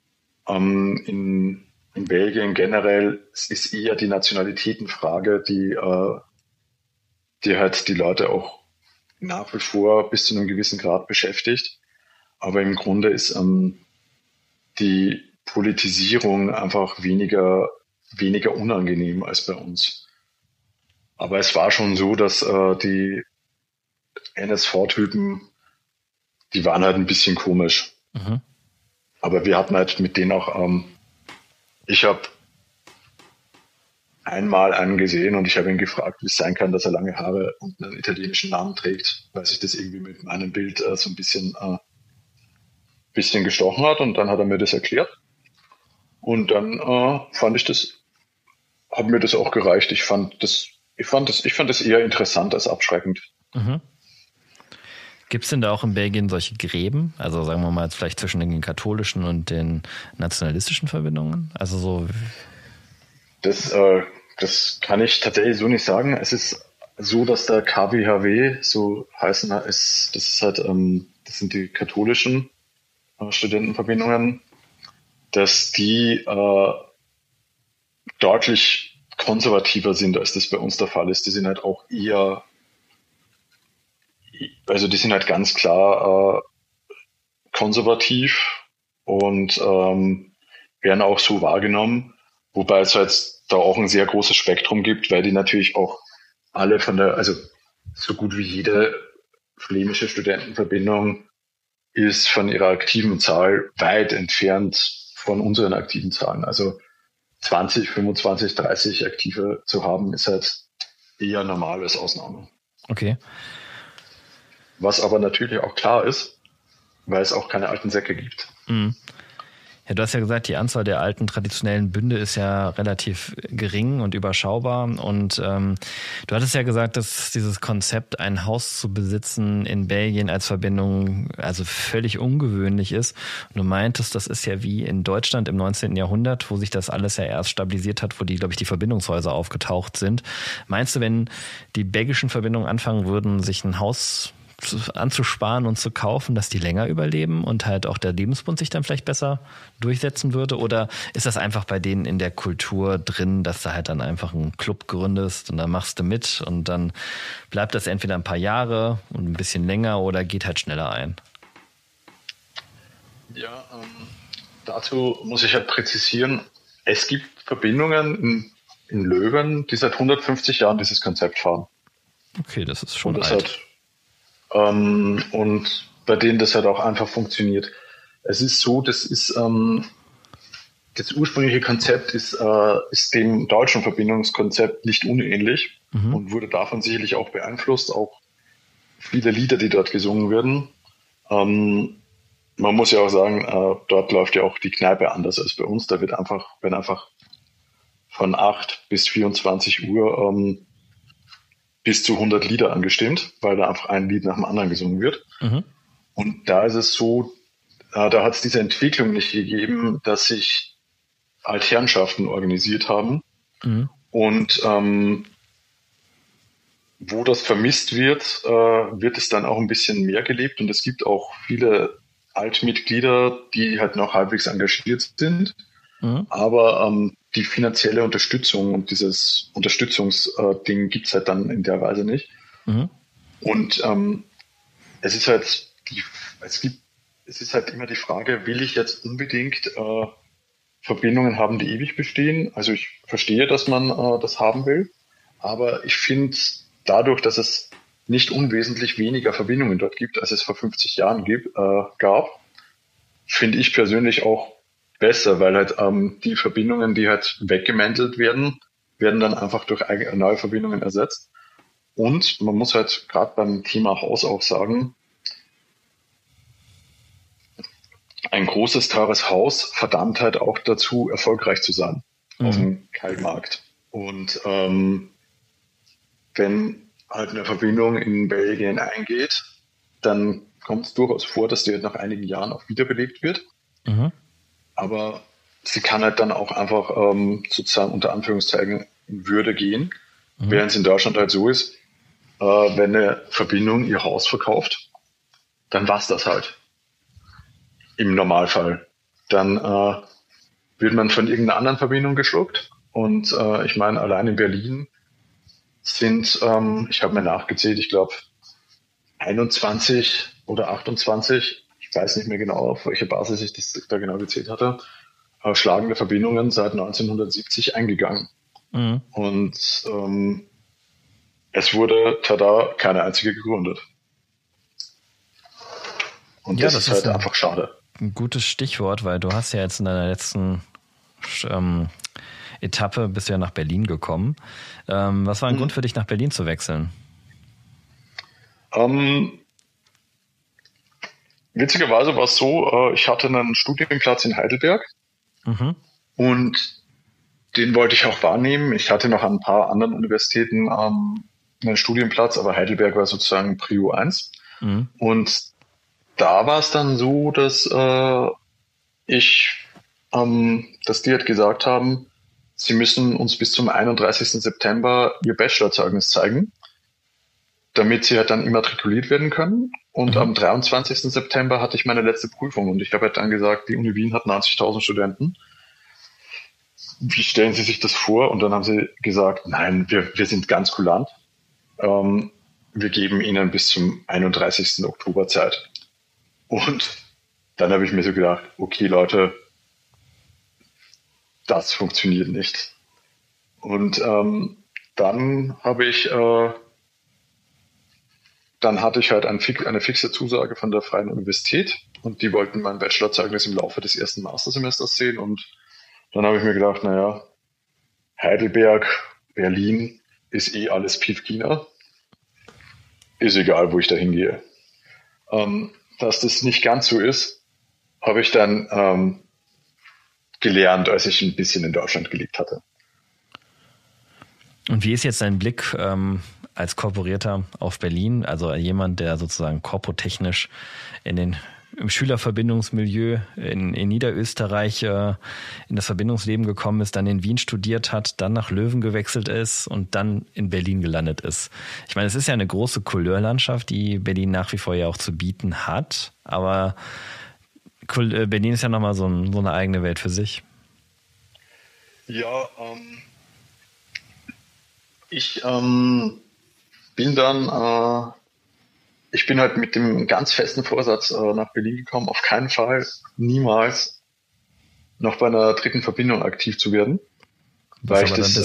In Belgien generell ist eher die Nationalitätenfrage, die halt die Leute auch nach wie vor bis zu einem gewissen Grad beschäftigt. Aber im Grunde ist die Politisierung einfach weniger unangenehm als bei uns. Aber es war schon so, dass die NSV-Typen, die waren halt ein bisschen komisch. Mhm. Aber wir hatten halt mit denen auch, ich habe einmal einen gesehen und ich habe ihn gefragt, wie es sein kann, dass er lange Haare und einen italienischen Namen trägt, weil sich das irgendwie mit meinem Bild so ein bisschen gestochen hat, und dann hat er mir das erklärt. Und dann hat mir das auch gereicht. Ich fand das eher interessant als abschreckend. Mhm. Gibt es denn da auch in Belgien solche Gräben? Also sagen wir mal jetzt vielleicht zwischen den katholischen und den nationalistischen Verbindungen? Also so. Das kann ich tatsächlich so nicht sagen. Es ist so, dass der KWHW, so heißen es, das sind die katholischen Studentenverbindungen, dass die deutlich konservativer sind, als das bei uns der Fall ist. Die sind halt auch eher, also die sind halt ganz klar konservativ und werden auch so wahrgenommen, wobei es halt da auch ein sehr großes Spektrum gibt, weil die natürlich auch alle also so gut wie jede flämische Studentenverbindung ist von ihrer aktiven Zahl weit entfernt von unseren aktiven Zahlen. Also 20, 25, 30 Aktive zu haben, ist halt eher normal als Ausnahme. Okay. Was aber natürlich auch klar ist, weil es auch keine alten Säcke gibt. Mhm. Ja, du hast ja gesagt, die Anzahl der alten traditionellen Bünde ist ja relativ gering und überschaubar. Und du hattest ja gesagt, dass dieses Konzept, ein Haus zu besitzen in Belgien als Verbindung, also völlig ungewöhnlich ist. Und du meintest, das ist ja wie in Deutschland im 19. Jahrhundert, wo sich das alles ja erst stabilisiert hat, wo die Verbindungshäuser aufgetaucht sind. Meinst du, wenn die belgischen Verbindungen anfangen würden, sich ein Haus anzusparen und zu kaufen, dass die länger überleben und halt auch der Lebensbund sich dann vielleicht besser durchsetzen würde? Oder ist das einfach bei denen in der Kultur drin, dass du halt dann einfach einen Club gründest und dann machst du mit und dann bleibt das entweder ein paar Jahre und ein bisschen länger oder geht halt schneller ein? Ja, dazu muss ich halt präzisieren, es gibt Verbindungen in Löwen, die seit 150 Jahren dieses Konzept fahren. Okay, das ist schon alt. Und bei denen das halt auch einfach funktioniert. Es ist so, das ursprüngliche Konzept ist dem deutschen Verbindungskonzept nicht unähnlich und wurde davon sicherlich auch beeinflusst, auch viele Lieder, die dort gesungen werden. Man muss ja auch sagen, dort läuft ja auch die Kneipe anders als bei uns. Da werden einfach von 8 bis 24 Uhr bis zu 100 Lieder angestimmt, weil da einfach ein Lied nach dem anderen gesungen wird. Mhm. Und da ist es so, da hat es diese Entwicklung nicht gegeben, dass sich Altherrenschaften organisiert haben. Mhm. Und wo das vermisst wird, wird es dann auch ein bisschen mehr gelebt. Und es gibt auch viele Altmitglieder, die halt noch halbwegs engagiert sind. Mhm. Aber die finanzielle Unterstützung und dieses Unterstützungsding gibt's halt dann in der Weise nicht. Mhm. Und es ist halt immer die Frage, will ich jetzt unbedingt Verbindungen haben, die ewig bestehen? Also ich verstehe, dass man das haben will, aber ich finde dadurch, dass es nicht unwesentlich weniger Verbindungen dort gibt, als es vor 50 Jahren gab, finde ich persönlich auch besser, weil halt die Verbindungen, die halt weggemäntelt werden dann einfach durch neue Verbindungen ersetzt. Und man muss halt gerade beim Thema Haus auch sagen, ein großes, teures Haus verdammt halt auch dazu, erfolgreich zu sein auf dem Kaltmarkt. Und wenn halt eine Verbindung in Belgien eingeht, dann kommt es durchaus vor, dass die halt nach einigen Jahren auch wiederbelebt wird. Mhm. Aber sie kann halt dann auch einfach sozusagen unter Anführungszeichen in Würde gehen, während es in Deutschland halt so ist, wenn eine Verbindung ihr Haus verkauft, dann war's das halt. Im Normalfall. Dann wird man von irgendeiner anderen Verbindung geschluckt. Und ich meine, allein in Berlin sind, ich habe mir nachgezählt, ich glaube 21 oder 28, ich weiß nicht mehr genau, auf welche Basis ich das da genau gezählt hatte, schlagende Verbindungen seit 1970 eingegangen. Mhm. Und es wurde, tada, keine einzige gegründet. Und das ist halt einfach schade. Ein gutes Stichwort, weil du hast ja jetzt in deiner letzten Etappe bist du ja nach Berlin gekommen. Was war ein Grund für dich, nach Berlin zu wechseln? Witzigerweise war es so, ich hatte einen Studienplatz in Heidelberg und den wollte ich auch wahrnehmen. Ich hatte noch an ein paar anderen Universitäten einen Studienplatz, aber Heidelberg war sozusagen Prio 1. Und da war es dann so, dass dass die halt gesagt haben, sie müssen uns bis zum 31. September ihr Bachelorzeugnis zeigen, damit sie halt dann immatrikuliert werden können. Und am 23. September hatte ich meine letzte Prüfung und ich habe halt dann gesagt, die Uni Wien hat 90.000 Studenten. Wie stellen Sie sich das vor? Und dann haben sie gesagt, nein, wir sind ganz kulant. Wir geben Ihnen bis zum 31. Oktober Zeit. Und dann habe ich mir so gedacht, okay Leute, das funktioniert nicht. Und dann hatte ich halt eine fixe Zusage von der Freien Universität und die wollten mein Bachelorzeugnis im Laufe des ersten Mastersemesters sehen und dann habe ich mir gedacht, naja, Heidelberg, Berlin ist alles Piefkina. Ist egal, wo ich da hingehe. Dass das nicht ganz so ist, habe ich dann gelernt, als ich ein bisschen in Deutschland gelebt hatte. Und wie ist jetzt dein Blick als Korporierter auf Berlin? Also jemand, der sozusagen korpotechnisch im Schülerverbindungsmilieu in Niederösterreich in das Verbindungsleben gekommen ist, dann in Wien studiert hat, dann nach Löwen gewechselt ist und dann in Berlin gelandet ist. Ich meine, es ist ja eine große Couleurlandschaft, die Berlin nach wie vor ja auch zu bieten hat, aber Berlin ist ja nochmal so eine eigene Welt für sich. Ja, ich bin halt mit dem ganz festen Vorsatz nach Berlin gekommen, auf keinen Fall, niemals noch bei einer dritten Verbindung aktiv zu werden. Weil ich das,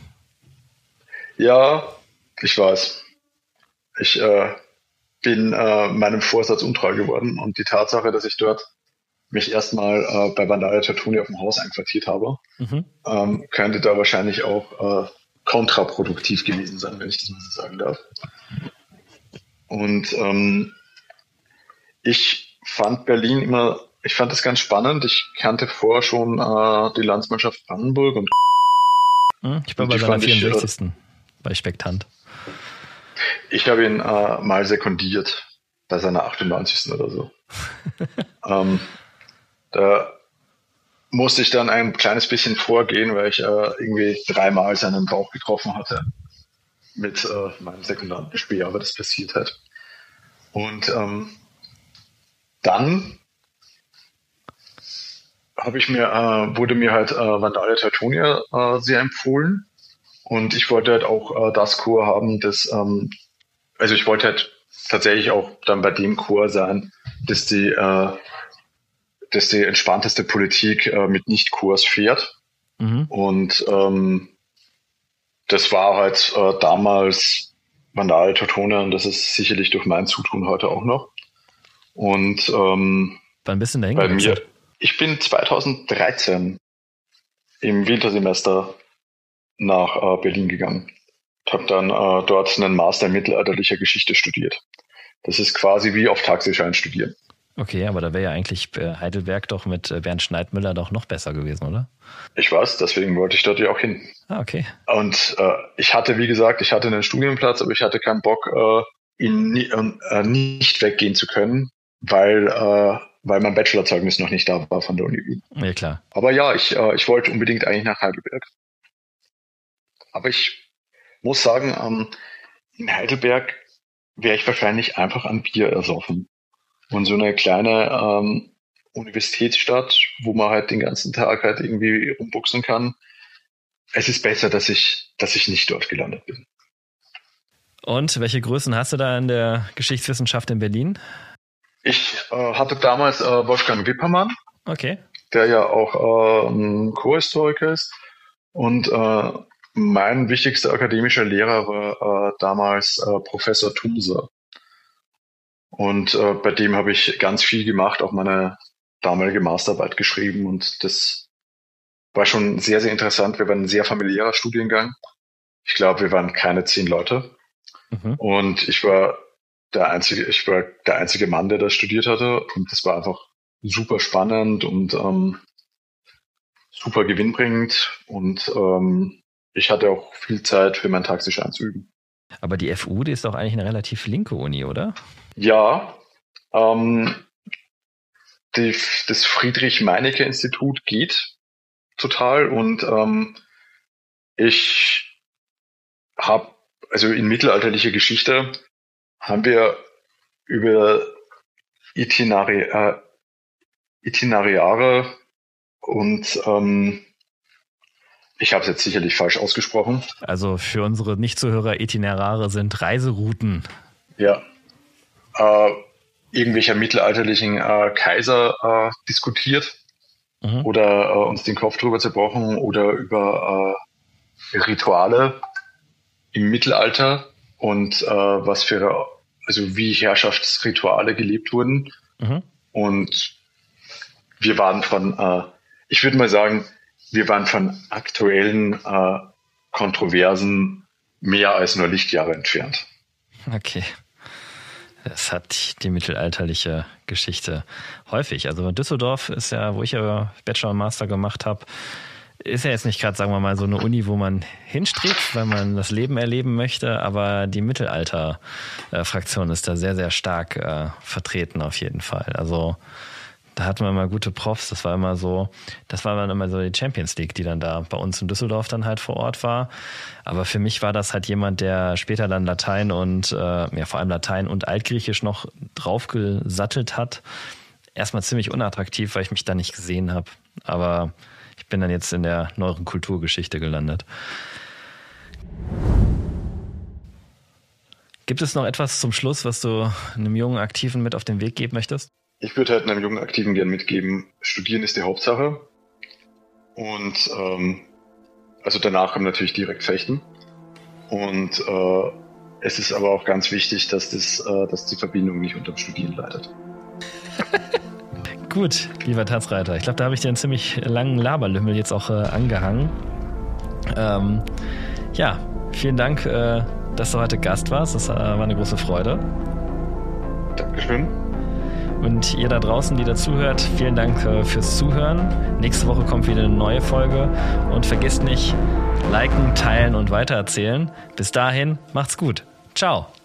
ja, ich weiß. Ich bin meinem Vorsatz untreu geworden und die Tatsache, dass ich dort mich erstmal bei Vandalia Tortoni auf dem Haus einquartiert habe, könnte da wahrscheinlich auch kontraproduktiv gewesen sein, wenn ich das mal so sagen darf. Und ich fand das ganz spannend. Ich kannte vorher schon die Landsmannschaft Brandenburg und ich war bei seiner 64. bei Spektant. Ich habe ihn mal sekundiert bei seiner 98. oder so. Da musste ich dann ein kleines bisschen vorgehen, weil ich irgendwie 3-mal seinen Bauch getroffen hatte mit meinem sekundären Spiel, aber das passiert halt. Und dann wurde mir halt Vandale Teutonia sehr empfohlen. Und ich wollte halt auch das Chor haben, also ich wollte halt tatsächlich auch dann bei dem Chor sein, dass die entspannteste Politik mit Nicht-Chors fährt. Mhm. Und das war halt damals Vandale Teutonia und das ist sicherlich durch mein Zutun heute auch noch. Und wann bist du denn da hingewechselt? Ich bin 2013 im Wintersemester nach Berlin gegangen. Ich habe dann dort einen Master in mittelalterlicher Geschichte studiert. Das ist quasi wie auf Taxischein studieren. Okay, aber da wäre ja eigentlich Heidelberg doch mit Bernd Schneidmüller doch noch besser gewesen, oder? Ich weiß, deswegen wollte ich dort ja auch hin. Ah, okay. Und ich hatte einen Studienplatz, aber ich hatte keinen Bock, nicht weggehen zu können, weil mein Bachelorzeugnis noch nicht da war von der Uni Wien. Ja, klar. Aber ja, ich wollte unbedingt eigentlich nach Heidelberg. Aber ich muss sagen, in Heidelberg wäre ich wahrscheinlich einfach an Bier ersoffen. Und so eine kleine Universitätsstadt, wo man halt den ganzen Tag halt irgendwie rumbuchsen kann. Es ist besser, dass ich nicht dort gelandet bin. Und welche Größen hast du da in der Geschichtswissenschaft in Berlin? Ich hatte damals Wolfgang Wippermann, okay, der ja auch ein Chorhistoriker ist. Und mein wichtigster akademischer Lehrer war damals Professor Thumser. Und bei dem habe ich ganz viel gemacht, auch meine damalige Masterarbeit geschrieben. Und das war schon sehr, sehr interessant. Wir waren ein sehr familiärer Studiengang. Ich glaube, wir waren keine 10 Leute. Mhm. Und ich war der einzige Mann, der das studiert hatte. Und das war einfach super spannend und super gewinnbringend. Und ich hatte auch viel Zeit für meinen Taxischein zu üben. Aber die FU, die ist doch eigentlich eine relativ linke Uni, oder? Ja, das Friedrich-Meinecke-Institut geht total und ich habe, also in mittelalterlicher Geschichte haben wir über Itinerare und ich habe es jetzt sicherlich falsch ausgesprochen. Also für unsere Nicht-Zuhörer, Itinerare sind Reiserouten. Ja. Irgendwelcher mittelalterlichen Kaiser diskutiert oder uns den Kopf drüber zerbrochen oder über Rituale im Mittelalter und wie Herrschaftsrituale gelebt wurden. Mhm. Und wir waren ich würde mal sagen, wir waren von aktuellen Kontroversen mehr als nur Lichtjahre entfernt. Okay. Das hat die mittelalterliche Geschichte häufig. Also Düsseldorf ist ja, wo ich ja Bachelor und Master gemacht habe, ist ja jetzt nicht gerade, sagen wir mal, so eine Uni, wo man hinstrebt, weil man das Leben erleben möchte, aber die Mittelalter-Fraktion ist da sehr, sehr stark vertreten auf jeden Fall. Also da hatten wir immer gute Profs, das war immer so die Champions League, die dann da bei uns in Düsseldorf dann halt vor Ort war. Aber für mich war das halt jemand, der später dann Latein und vor allem Latein und Altgriechisch noch draufgesattelt hat. Erstmal ziemlich unattraktiv, weil ich mich da nicht gesehen habe. Aber ich bin dann jetzt in der neueren Kulturgeschichte gelandet. Gibt es noch etwas zum Schluss, was du einem jungen Aktiven mit auf den Weg geben möchtest? Ich würde halt einem jungen Aktiven gern mitgeben, studieren ist die Hauptsache. Und also danach kommt natürlich direkt Fechten. Und es ist aber auch ganz wichtig, dass die Verbindung nicht unterm Studieren leidet. Gut, lieber Tatzreiter. Ich glaube, da habe ich dir einen ziemlich langen Laberlümmel jetzt auch angehangen. Vielen Dank, dass du heute Gast warst. Das war eine große Freude. Dankeschön. Und ihr da draußen, die dazuhört, vielen Dank fürs Zuhören. Nächste Woche kommt wieder eine neue Folge. Und vergesst nicht, liken, teilen und weitererzählen. Bis dahin, macht's gut. Ciao.